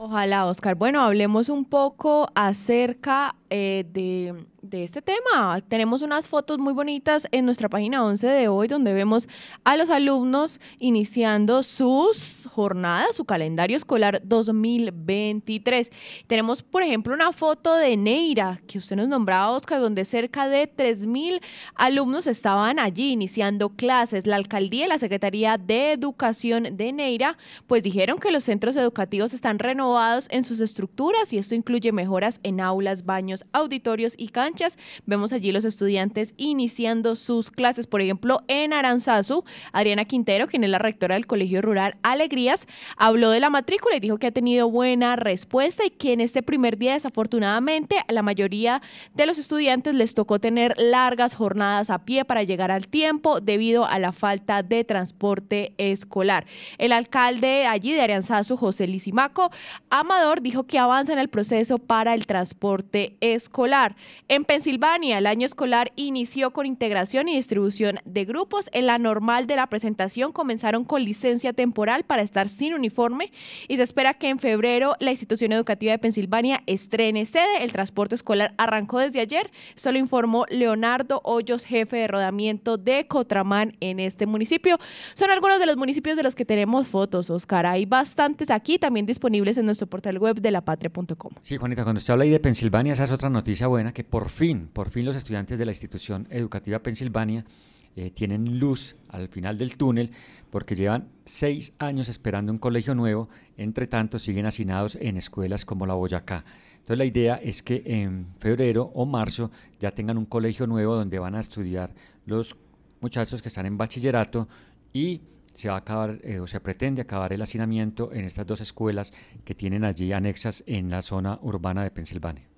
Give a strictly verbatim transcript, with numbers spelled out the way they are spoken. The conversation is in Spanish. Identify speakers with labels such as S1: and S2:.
S1: Ojalá, Oscar. Bueno, hablemos un poco acerca eh, de, de este tema. Tenemos unas fotos muy bonitas en nuestra página once de hoy, donde vemos a los alumnos iniciando sus jornadas, su calendario escolar dos mil veintitrés. Tenemos, por ejemplo, una foto de Neira, que usted nos nombraba, Oscar, donde cerca de tres mil alumnos estaban allí iniciando clases. La alcaldía y la Secretaría de Educación de Neira, pues dijeron que los centros educativos están renovados en sus estructuras y esto incluye mejoras en aulas, baños, auditorios y canchas. Vemos allí los estudiantes iniciando sus clases. Por ejemplo, en Aranzazu, Adriana Quintero, quien es la rectora del Colegio Rural Alegrías, habló de la matrícula y dijo que ha tenido buena respuesta y que en este primer día, desafortunadamente, a la mayoría de los estudiantes les tocó tener largas jornadas a pie para llegar al tiempo debido a la falta de transporte escolar. El alcalde allí de Aranzazu, José Lisimaco Amador, dijo que avanza en el proceso para el transporte escolar. En Pensilvania, el año escolar inició con integración y distribución de grupos. En la normal de la presentación comenzaron con licencia temporal para estar sin uniforme y se espera que en febrero la institución educativa de Pensilvania estrene sede. El transporte escolar arrancó desde ayer, esto lo informó Leonardo Hoyos, jefe de rodamiento de Cotramán en este municipio. Son algunos de los municipios de los que tenemos fotos, Oscar. Hay bastantes aquí también disponibles en nuestro portal web de la patria punto com.
S2: Sí, Juanita, cuando usted habla ahí de Pensilvania, esa es otra noticia buena, que por fin, por fin los estudiantes de la institución educativa Pensilvania eh, tienen luz al final del túnel, porque llevan seis años esperando un colegio nuevo, entre tanto siguen hacinados en escuelas como la Boyacá. Entonces la idea es que en febrero o marzo ya tengan un colegio nuevo donde van a estudiar los muchachos que están en bachillerato y se va a acabar eh, o se pretende acabar el hacinamiento en estas dos escuelas que tienen allí anexas en la zona urbana de Pensilvania.